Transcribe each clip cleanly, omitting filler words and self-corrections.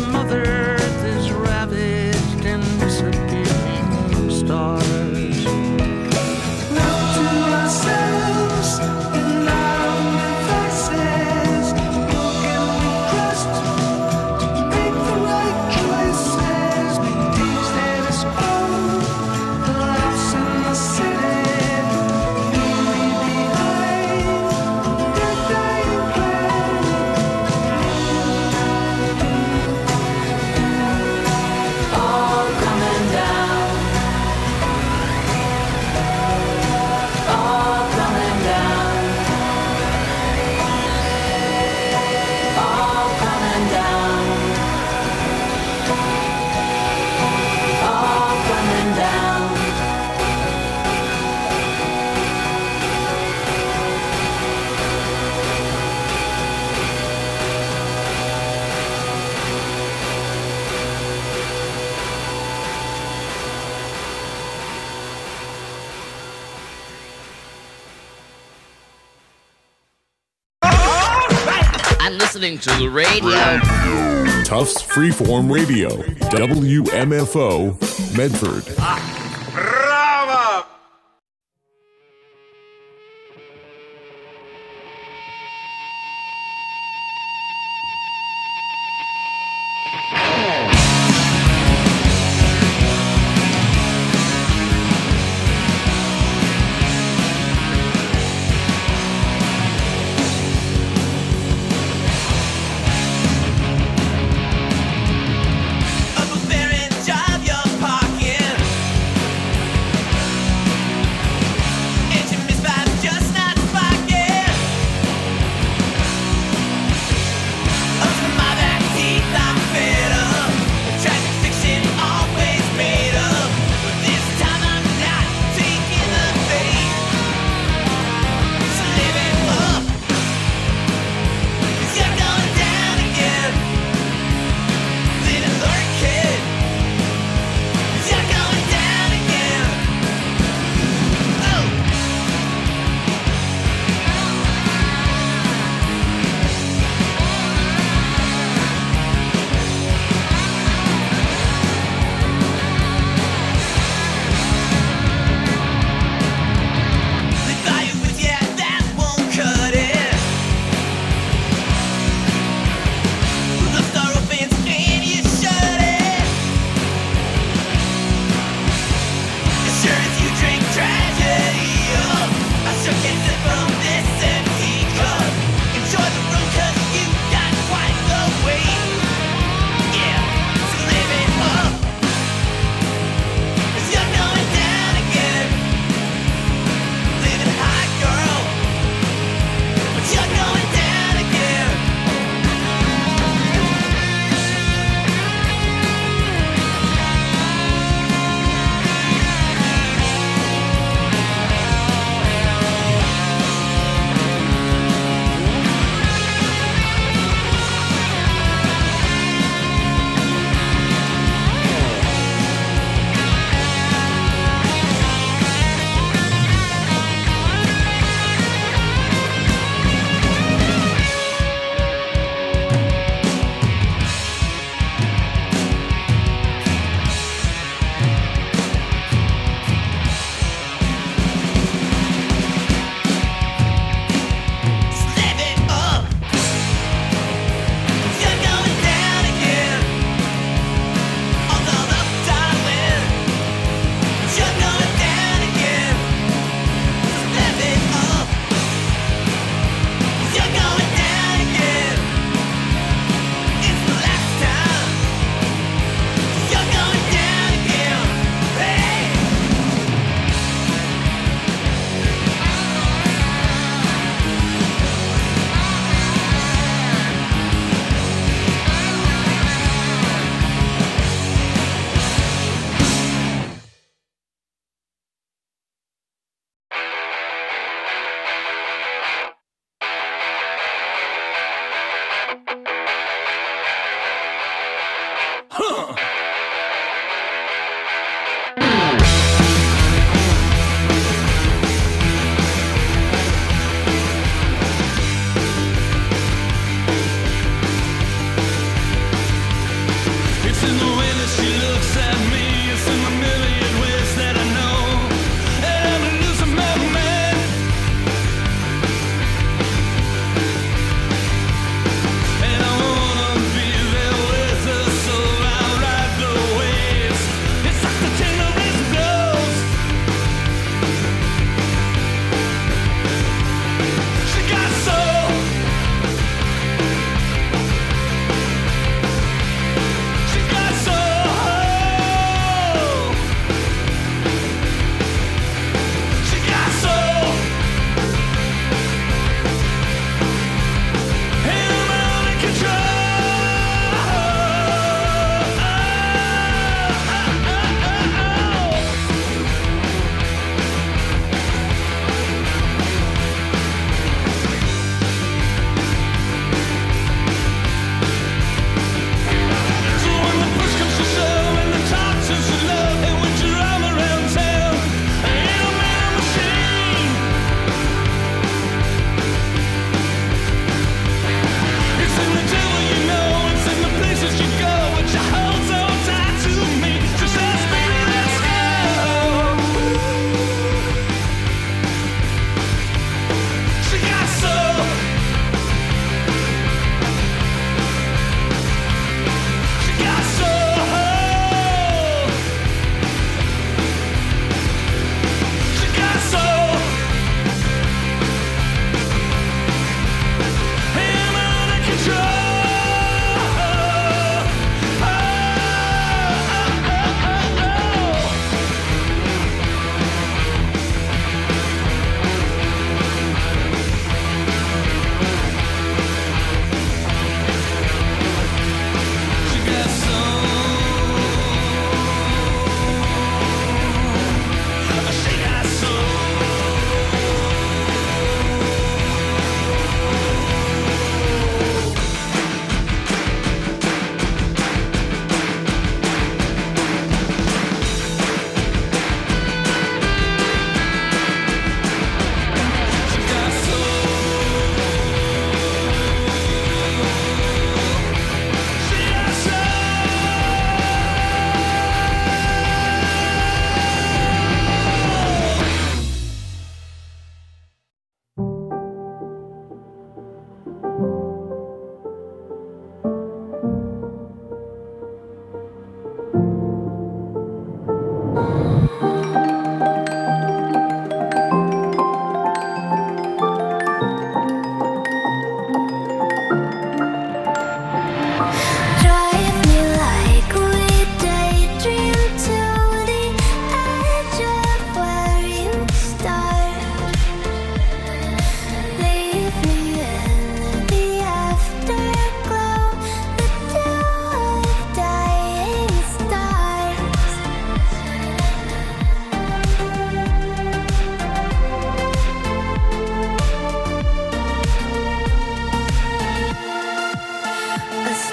Mother Earth is ravaged and disappearing stars. Left to ourselves in our own devices, broken we trust to make the right choices. Maintain status quo, the lives in the city, leave me behind their dying planet. All coming down. All coming down. All coming down. All coming down. I'm listening to the radio. Tufts Freeform Radio, WMFO, Medford. Bravo! Of a very job you're parking.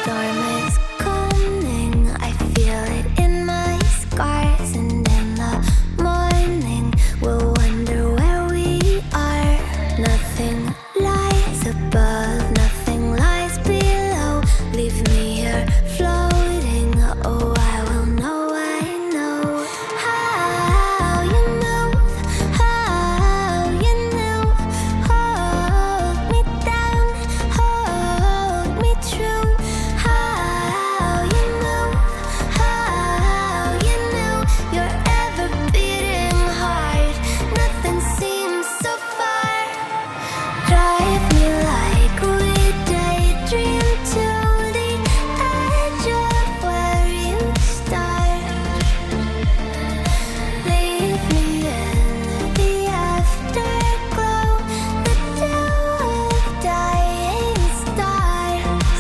storm is coming. I feel it in my scars, and in the morning we'll wonder where we are. Nothing lies above, nothing lies below. Leave me here floating. Oh, I will know, I know how you move, how you knew. Hold me down, hold me true. How you move, how you knew. Your ever beating heart, nothing seems so far. Drive me like we daydream to the edge of where you start. Leave me in the afterglow, the dew of dying stars.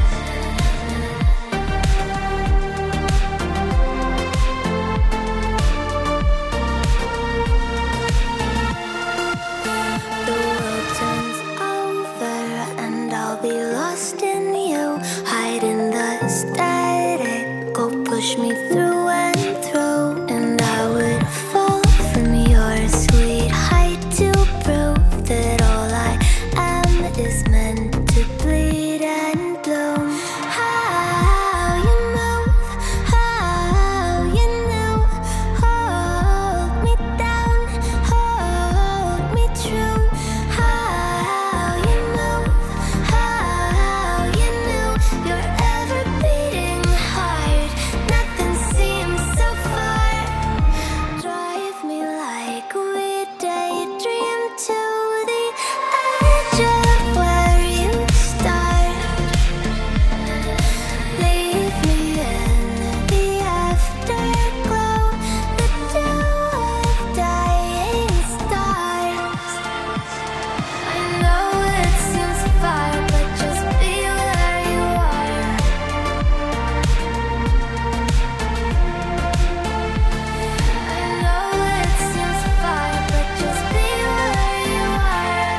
The world turns over and I'll be lost in you. Hide in the static, go push me through and through. And I would fall from your sweet height to prove that all I am is meant to bleed and bloom. How you move, how you knew. Hold me down, hold me true. How you move, how you knew. Your ever beating heart, nothing seems so far. Drive me like we daydream to the edge of where you start. Leave me in the afterglow, the dew of dying stars. I know it seems far, but just be where you are. I know it seems far, but just be where you are.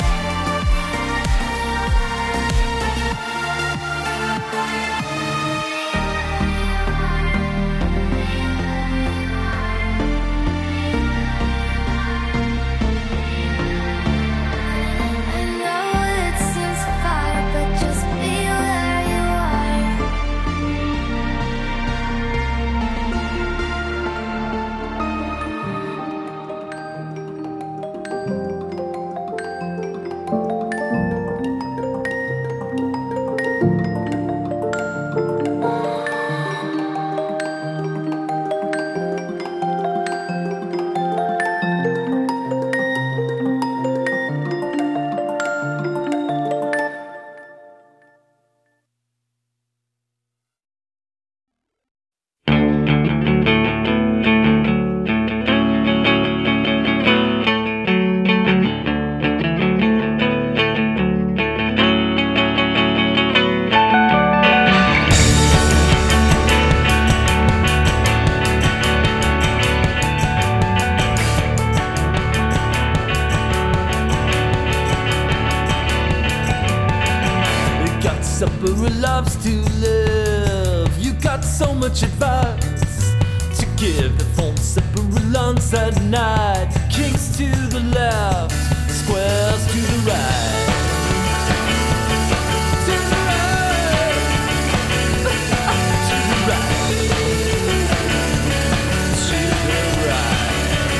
I know it seems far, but just be where you are. You got supper who loves to live. You got so much advice to give. The phone supper runs at night. Kings to the left, squares to the right. To the right. To the right. To the right.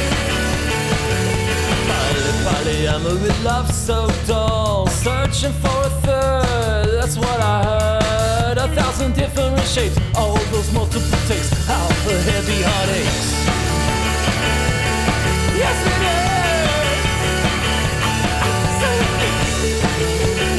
Polyamory with love so dull, searching for a third. That's what I heard. 1,000 different shapes, all those multiple takes. How the heavy heart aches. Yes, it is. So it is.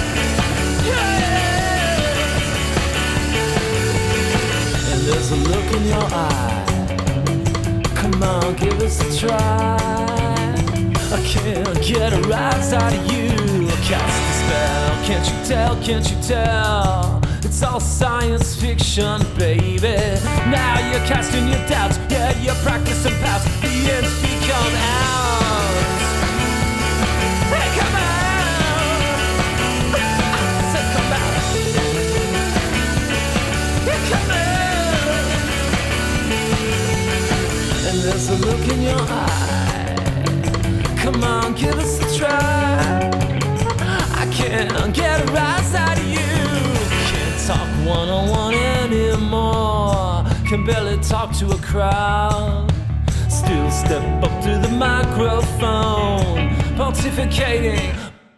Yeah. And there's a look in your eye. Come on, give us a try. I can't get a rise out of you. Cast a spell, can't you tell, can't you tell? It's all science fiction, baby. Now you're casting your doubts, yeah, you're practicing past. The ends become out. Hey, come out! I said come out. there's a look in your eye. Come on, give us a try. I can't get a rise out of you. Can't talk one-on-one anymore. Can barely talk to a crowd. Still step up to the microphone, pontificating.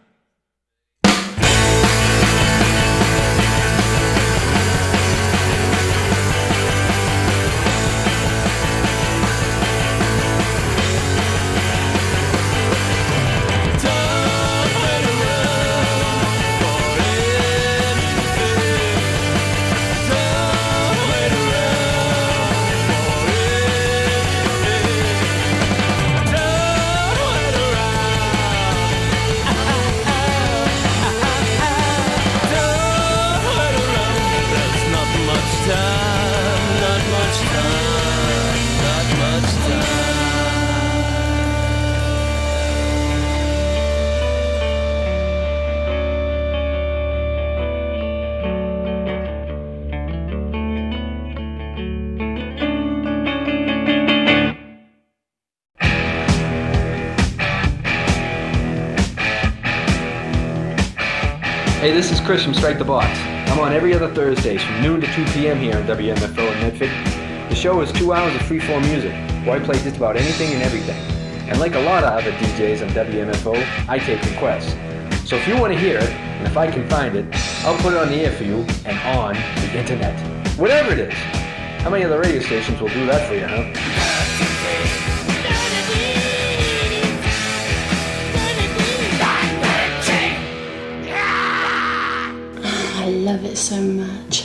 Hey, this is Chris from Strike the Box. I'm on every other Thursdays from noon to 2 p.m. here on WMFO in Medford. The show is 2 hours of freeform music, where I play just about anything and everything. And like a lot of other DJs on WMFO, I take requests. So if you want to hear it, and if I can find it, I'll put it on the air for you and on the internet. Whatever it is. How many other radio stations will do that for you, huh? I love it so much.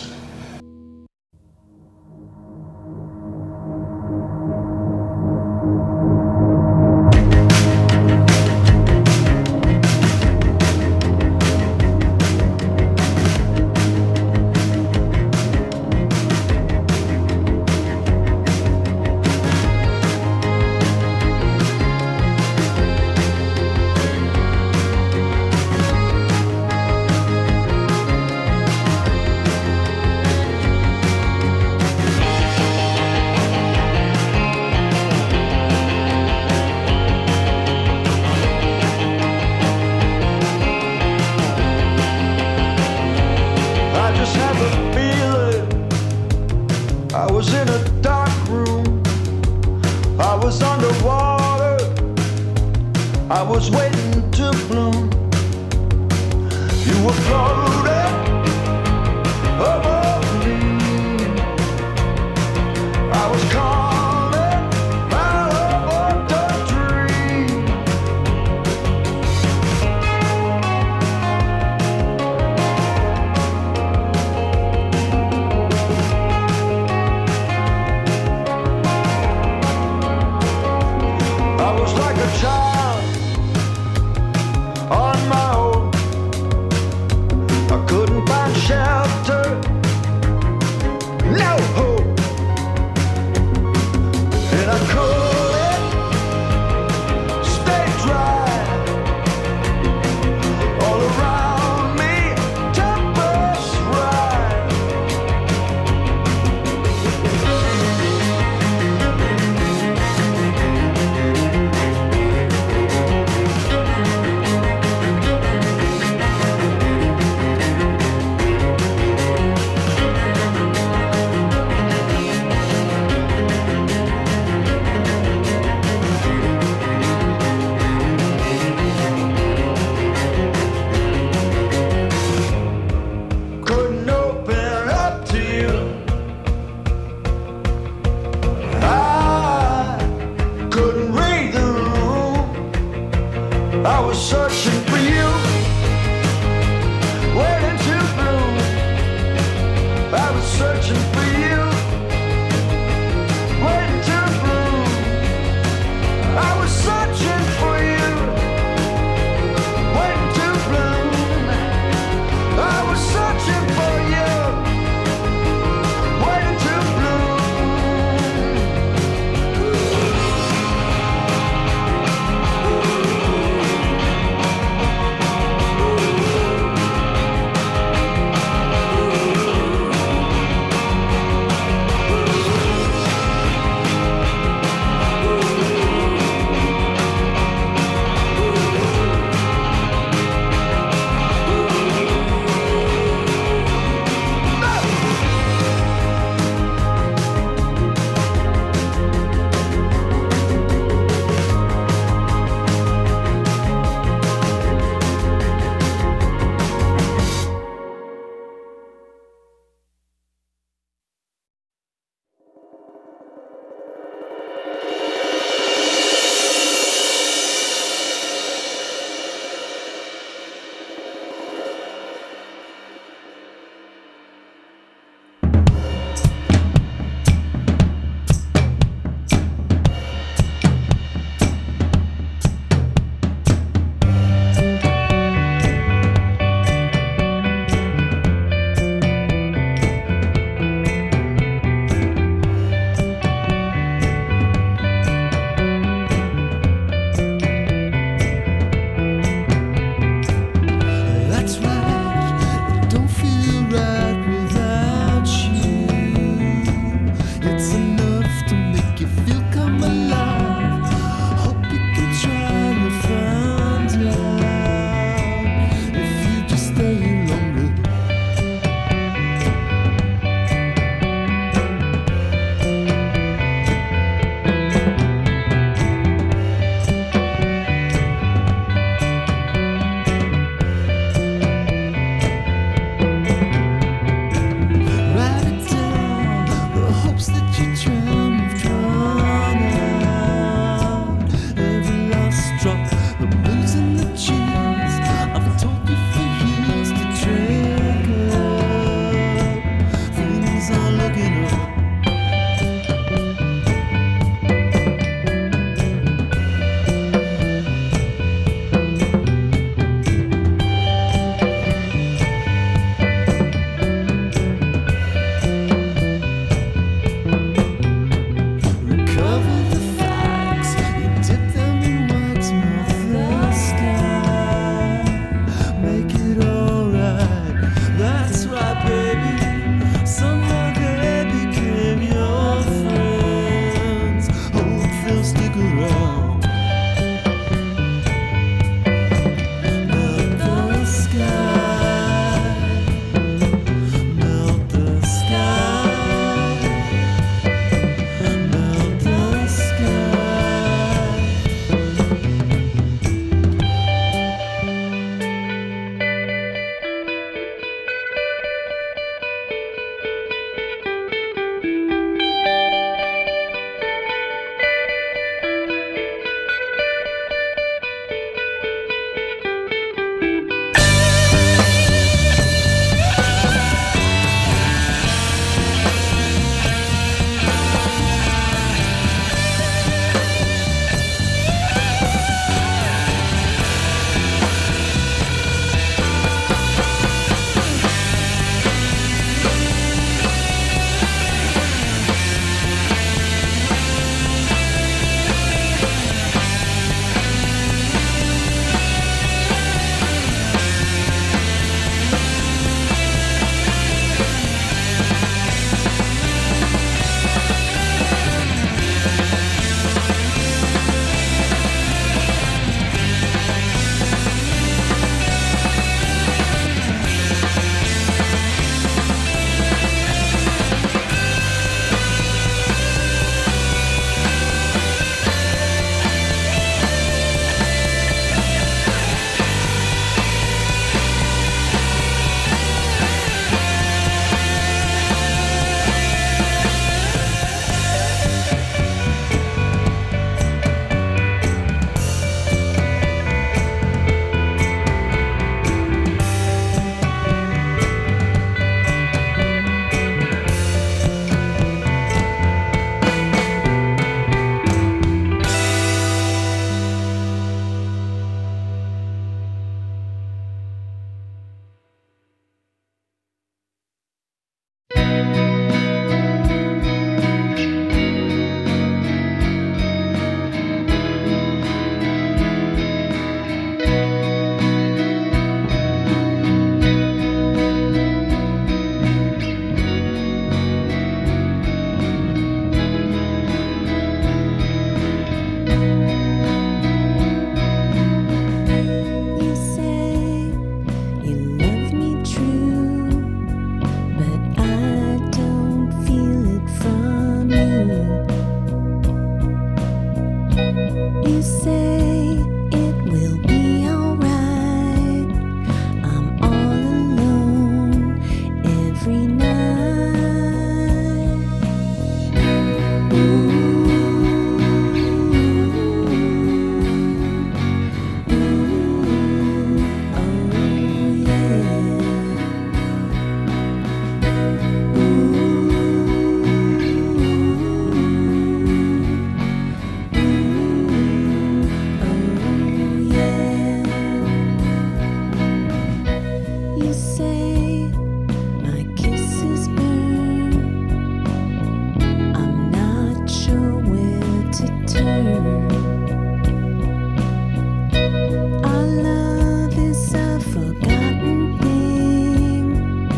Our love is a forgotten thing.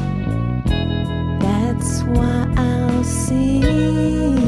That's why I'll sing.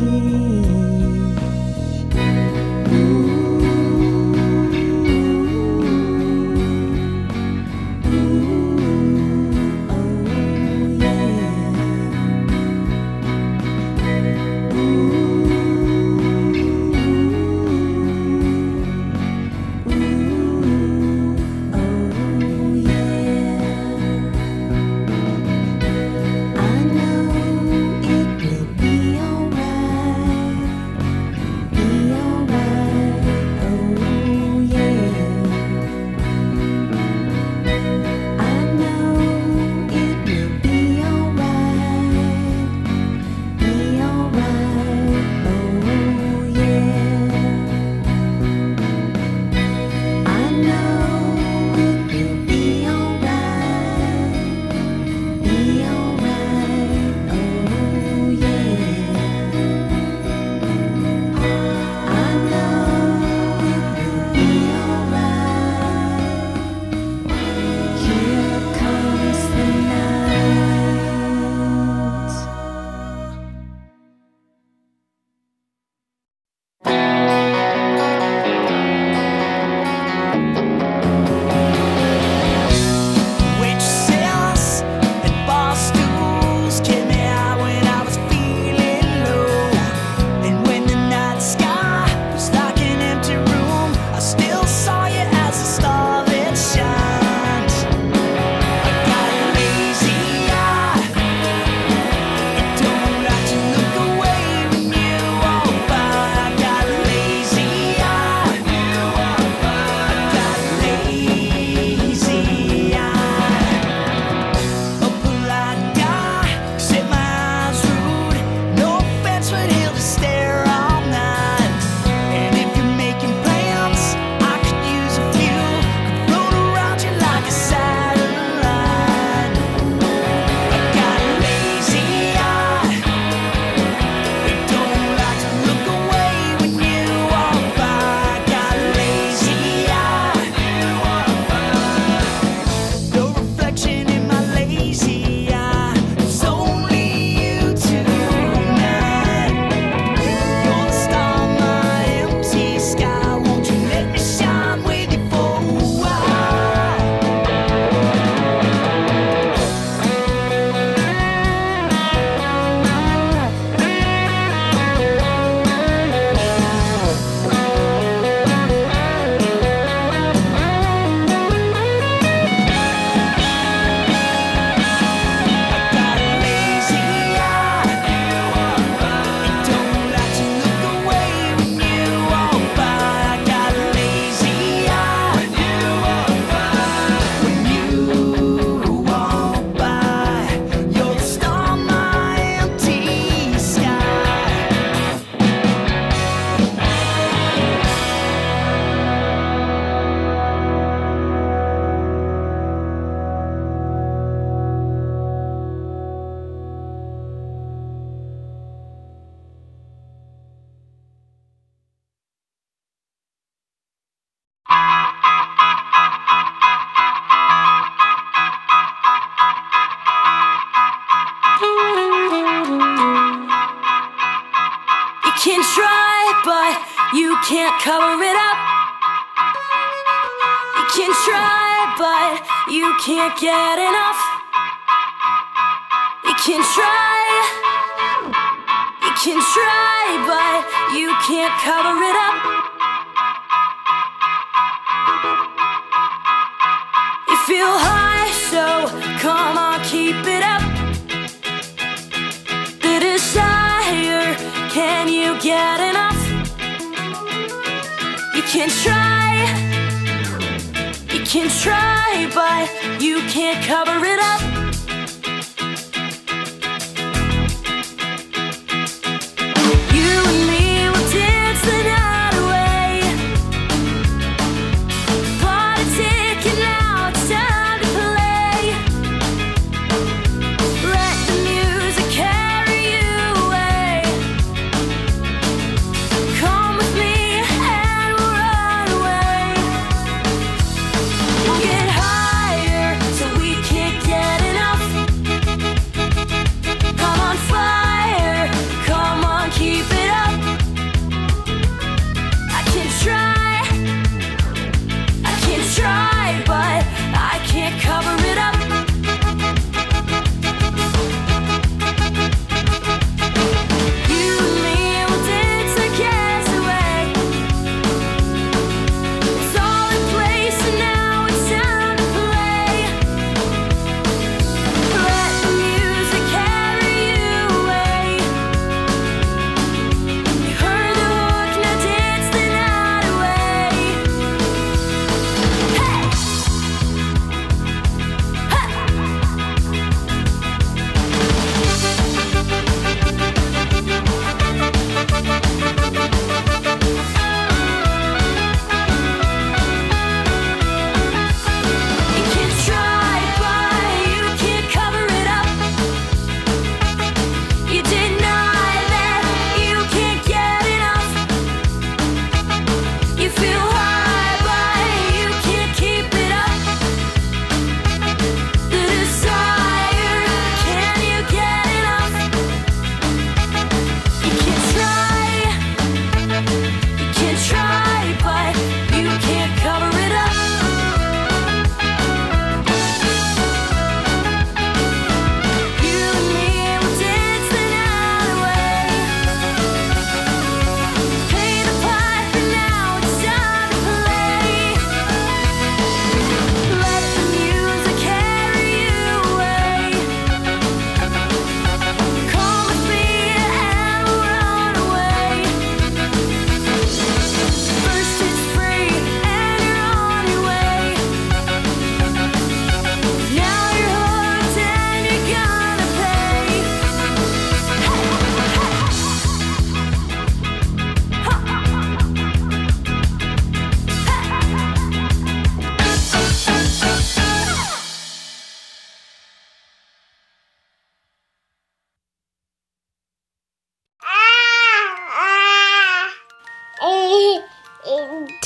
can try, but you can't cover it up. You can try, but you can't get enough. You can try, but you can't cover it up. You feel high, so come on, keep it up. The desire, can you get enough? You can try, but you can't cover it up. You and me will dance the night away. Bought a ticket, now it's time to play. Let the music carry you away. Come with me,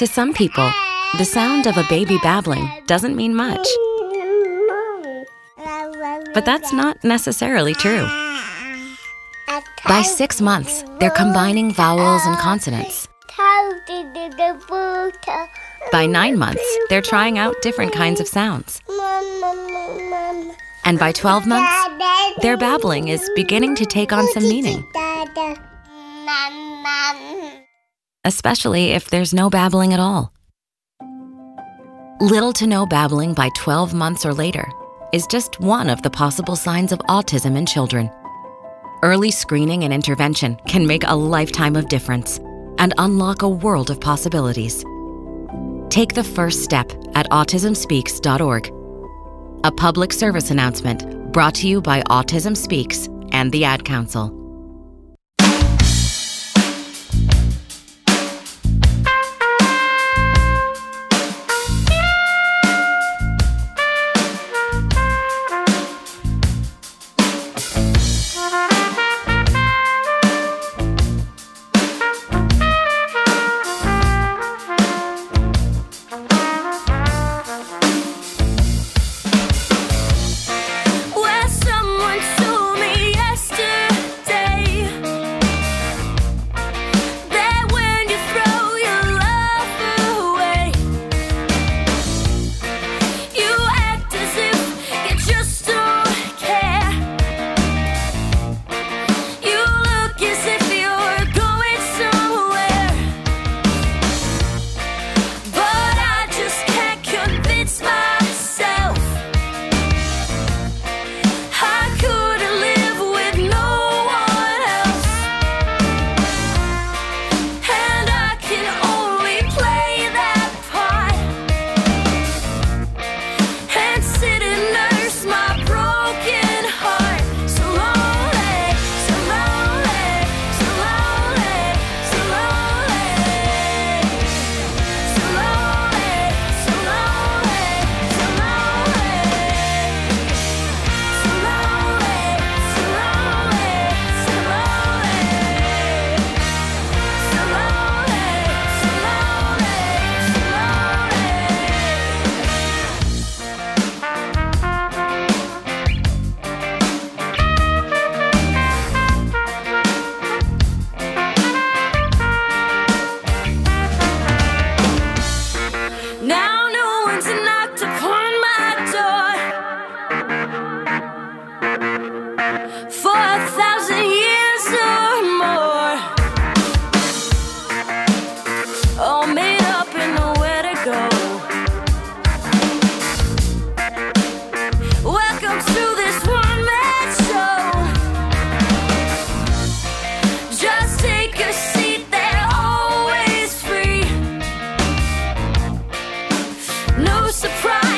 To some people, the sound of a baby babbling doesn't mean much. But that's not necessarily true. By 6 months, they're combining vowels and consonants. By 9 months, they're trying out different kinds of sounds. And by 12 months, their babbling is beginning to take on some meaning. Especially if there's no babbling at all. Little to no babbling by 12 months or later is just one of the possible signs of autism in children. Early screening and intervention can make a lifetime of difference and unlock a world of possibilities. Take the first step at autismspeaks.org. A public service announcement brought to you by Autism Speaks and the Ad Council.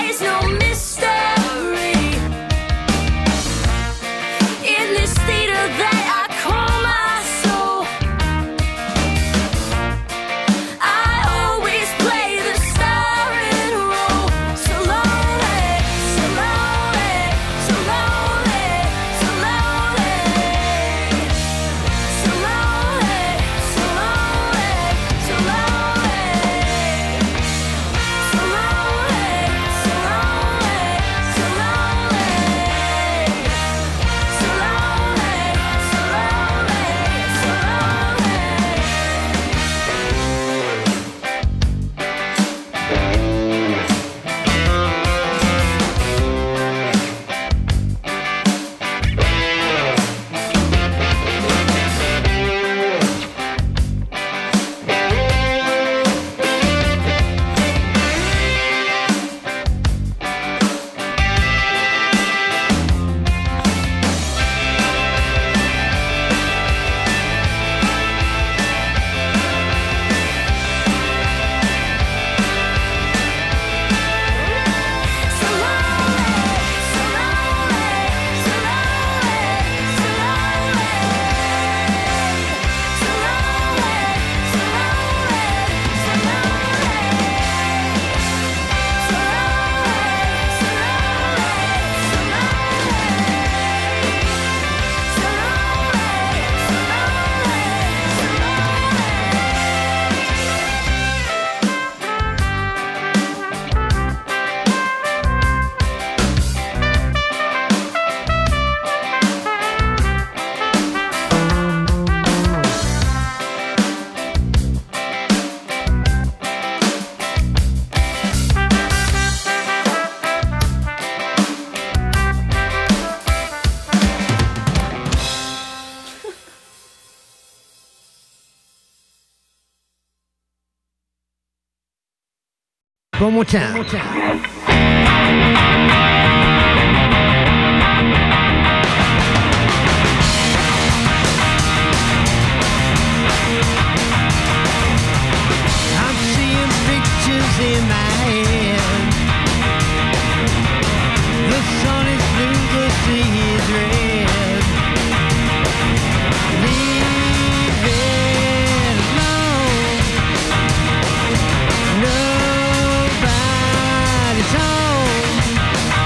State of One more time. I'm seeing pictures in my head. The sun is blue, the sea is red. Leave it alone. Nobody's home.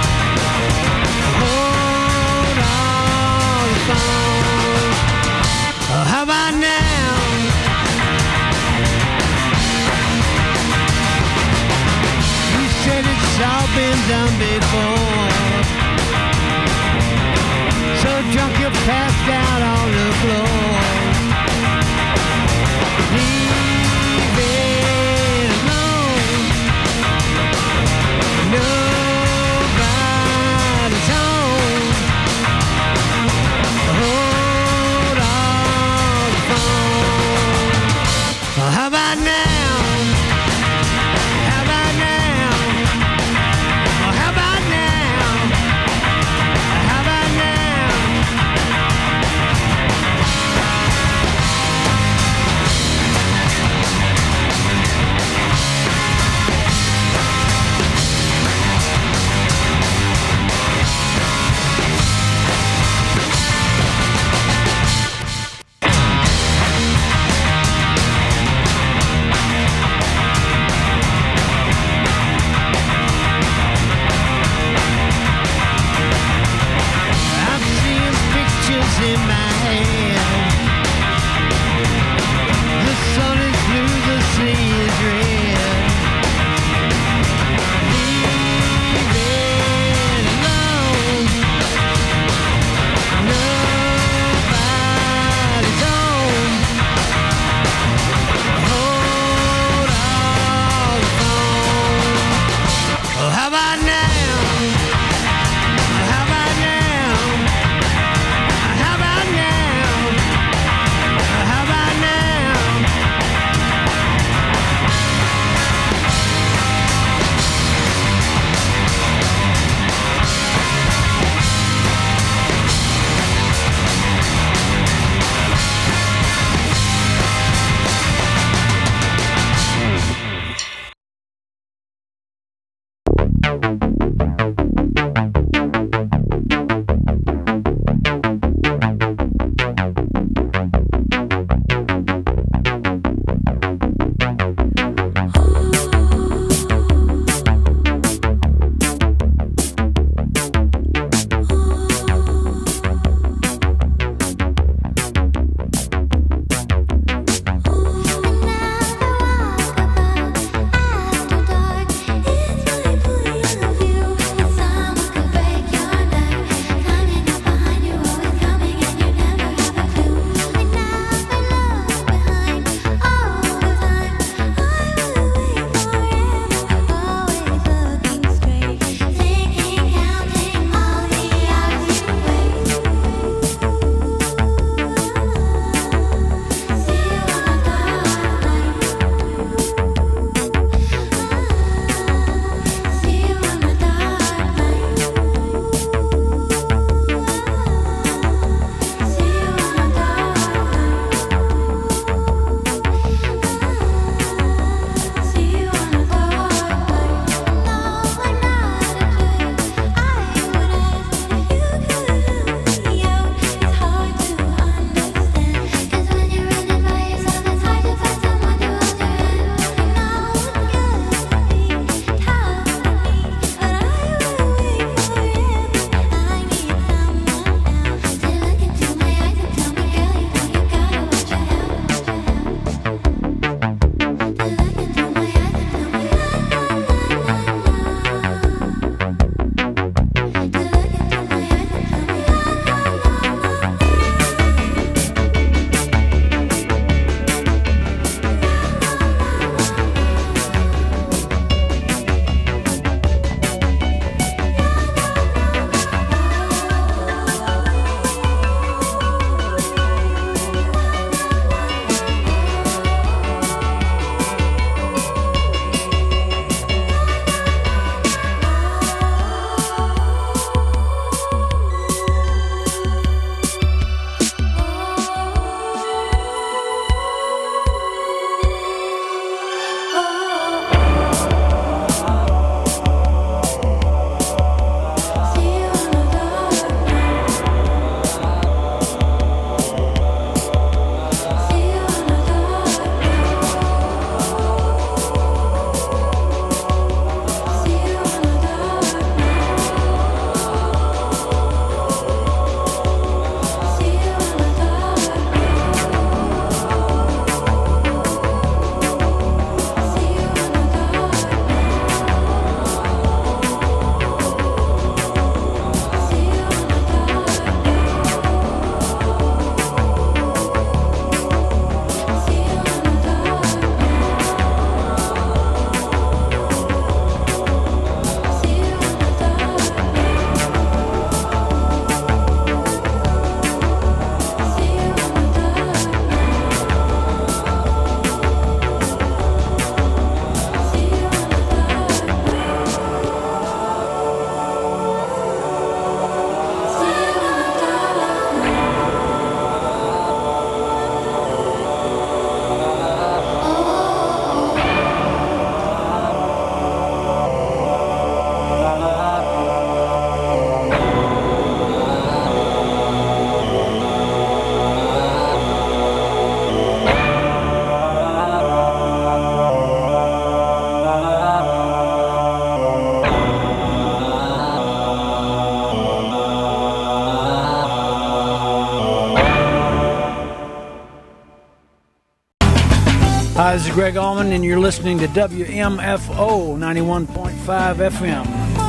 Hi, this is Greg Allman, and you're listening to WMFO 91.5 FM.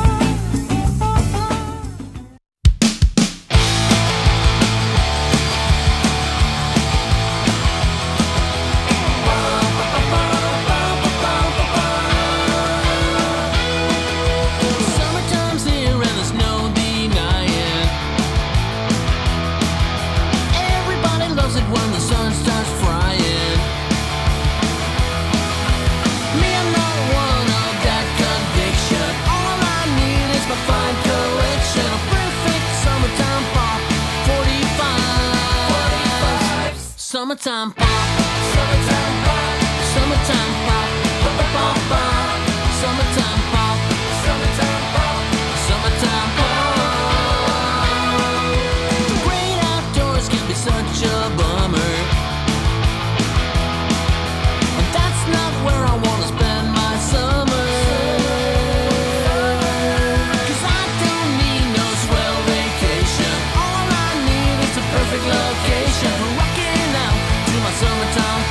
Summertime's here and there's no denying. Everybody loves it when the sun starts frying. Me, I'm not one of that conviction. All I need is my fine collection of perfect summertime pop. 45. Summertime pop. Summertime pop. Summertime pop. Ba-ba-ba-ba. Summertime pop. Summertime pop. Summertime pop. The great outdoors can be such a bummer. And that's not where I wanna spend my summer. 'Cause I don't need no swell vacation. All I need is a perfect location for rocking out to my summertime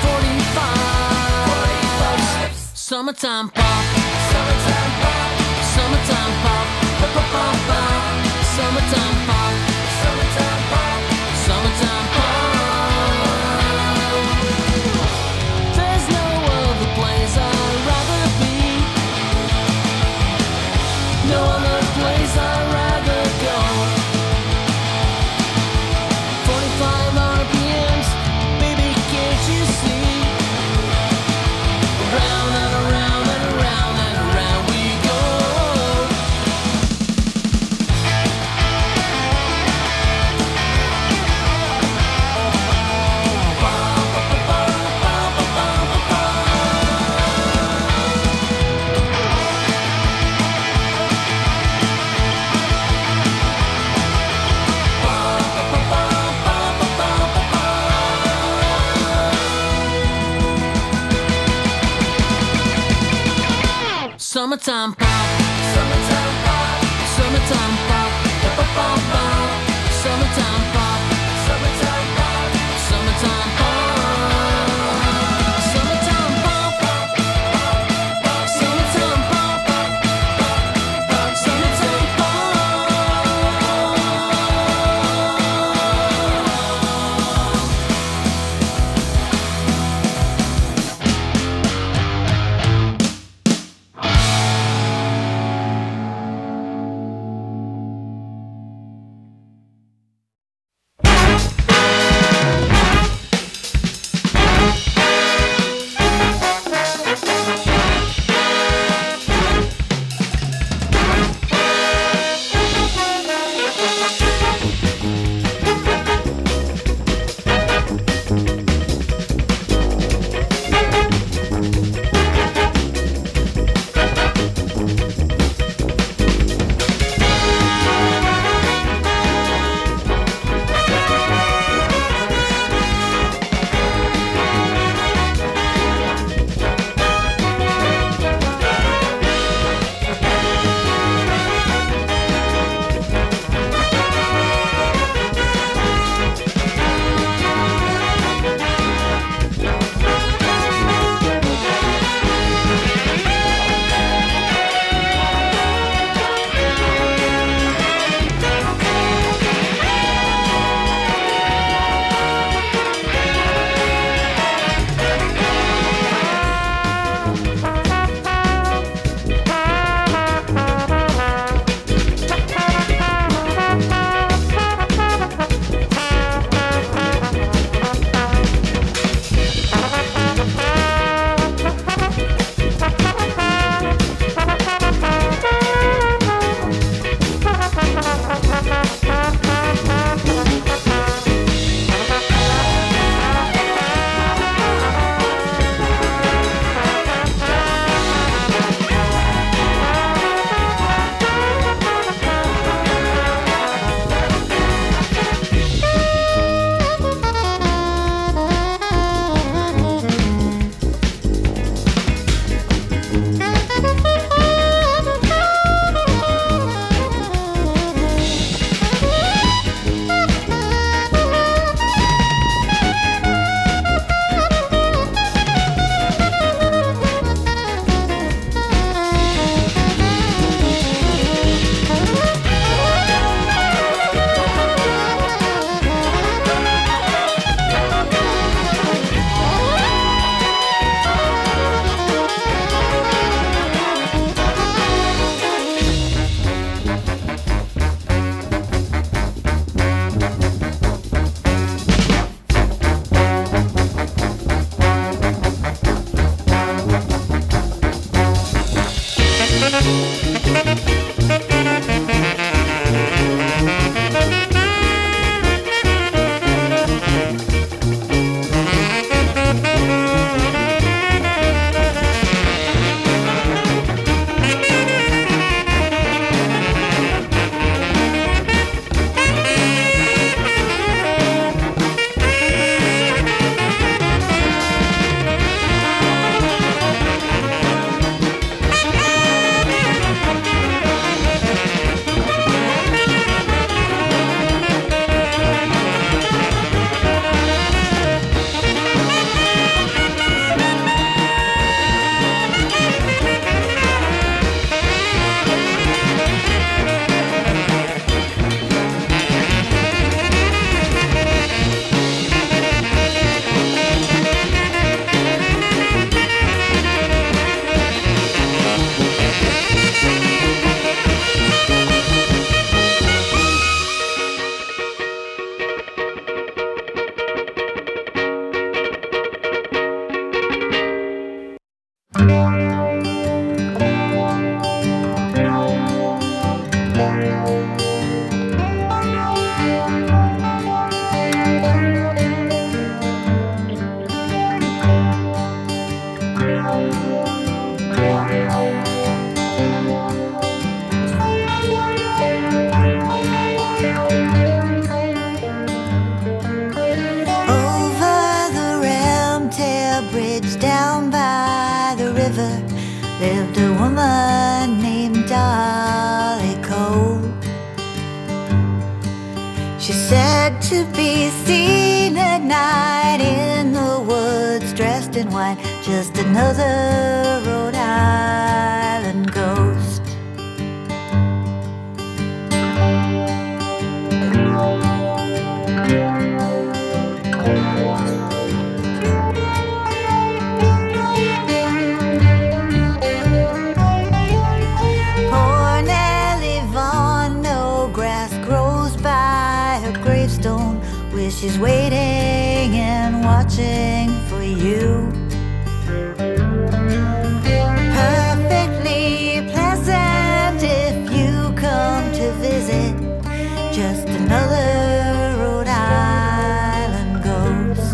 45. Summertime pop. Summertime pop. Summertime pop. Ba-ba-ba-ba. Summertime pop. Summertime pop. Summertime pop. There's no other place I'd rather be. No other place I'd rather go. 45 RPMs, baby, can't you see? Around and around and around and around we go. Summertime pop. Summertime pop. Summertime pop. Ba-ba-ba-ba. Summertime pop. Summertime pop. Summertime pop. Summertime pop. Summertime pop. Summertime lived a woman named Dolly Cole. She said to be seen at night in the woods, dressed in white, just another Rhode Island ghost. Poor Nellie Vaughan, no grass grows by her gravestone, where she's waiting and watching for you. Perfectly pleasant if you come to visit, just another Rhode Island ghost.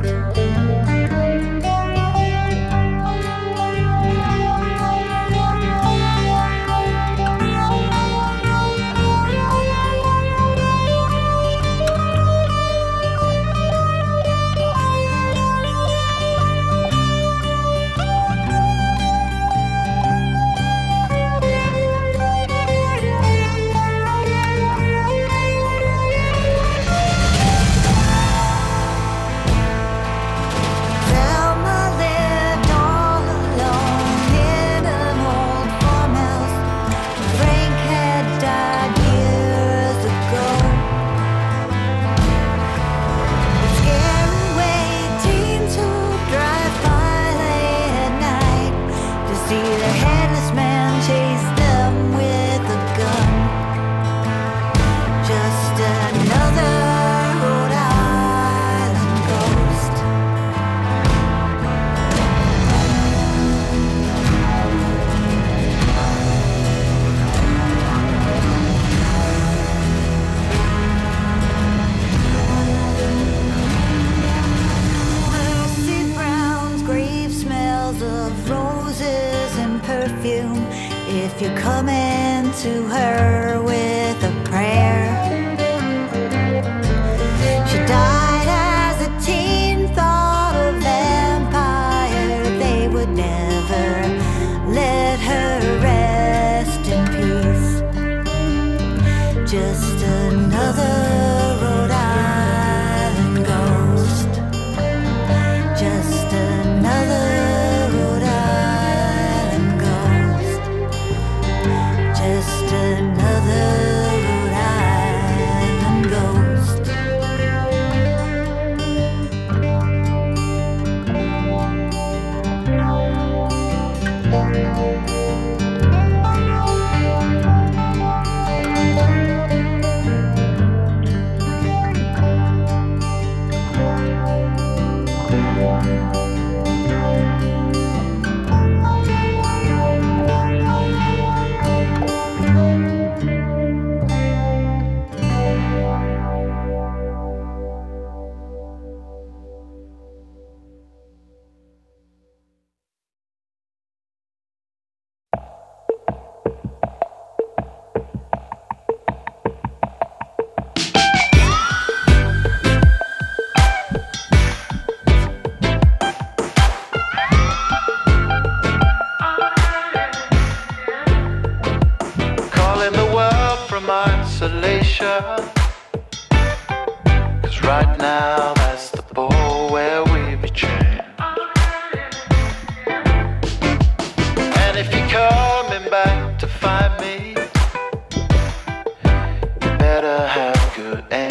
If you're coming to her with a prayer. She died as a teen, thought a vampire. They would never let her rest in peace. Just another Rhode Island ghost. Just another Rhode Island ghost. Just another Rhode Island ghost. Calling the world from isolation, 'cause right now that's the ball where we be trained. And if you're coming back to find me, you better have good aim.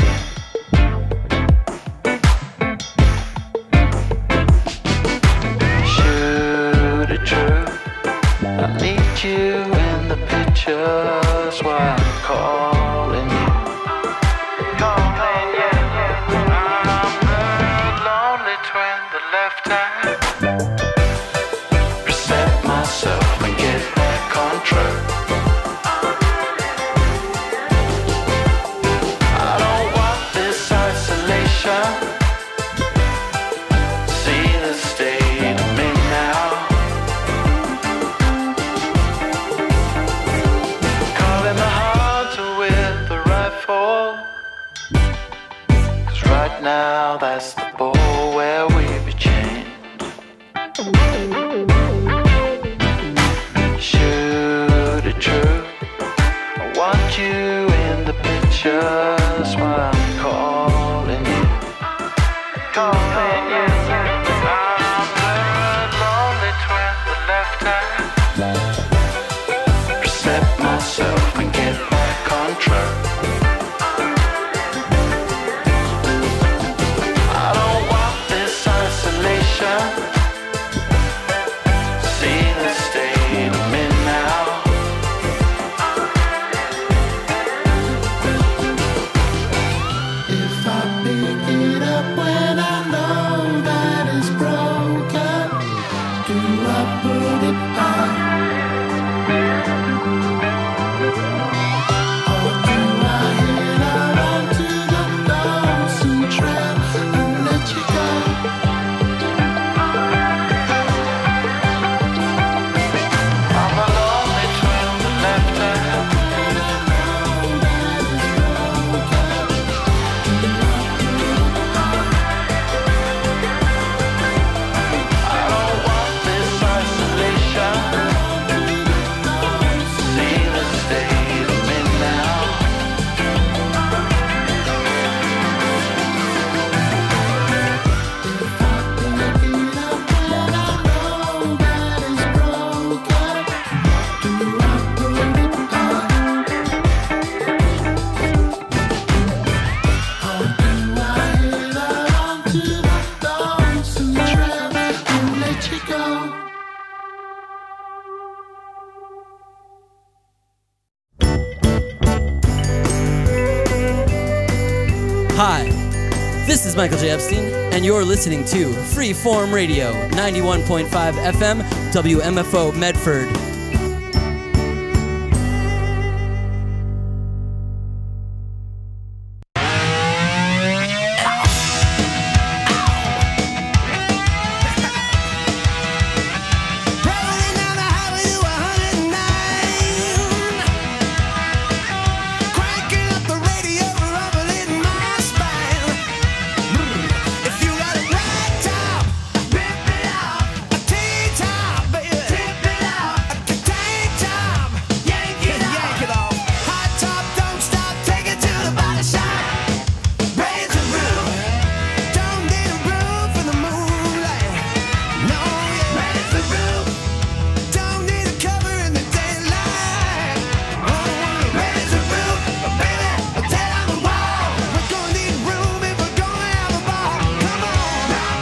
Shoot it true, I need you in the pictures while I'm calling you. Calling, yeah, yeah. I'm the lonely twin, the left hand. Reset myself and get back on track. I don't want this isolation. See the state of me now. Calling the hunter with the rifle, 'cause right now that's the ball where we be chained. calling you. I'm the lonely twin that left her. Reset myself and get back on track. I don't want this isolation. See the state I'm in now. If I pick it up when I know that it's broken, do I put it on? Or do I head out onto the lonesome trail and let you go? I'm a lonely twin that left her. I don't want this isolation. See the state I'm in now. If I pick it up when I know that it's broken, do I put it on? Or do I head out onto the lonesome trail and let you go? Hi, this is Michael J. Epstein, and you're listening to Freeform Radio, 91.5 FM, WMFO Medford.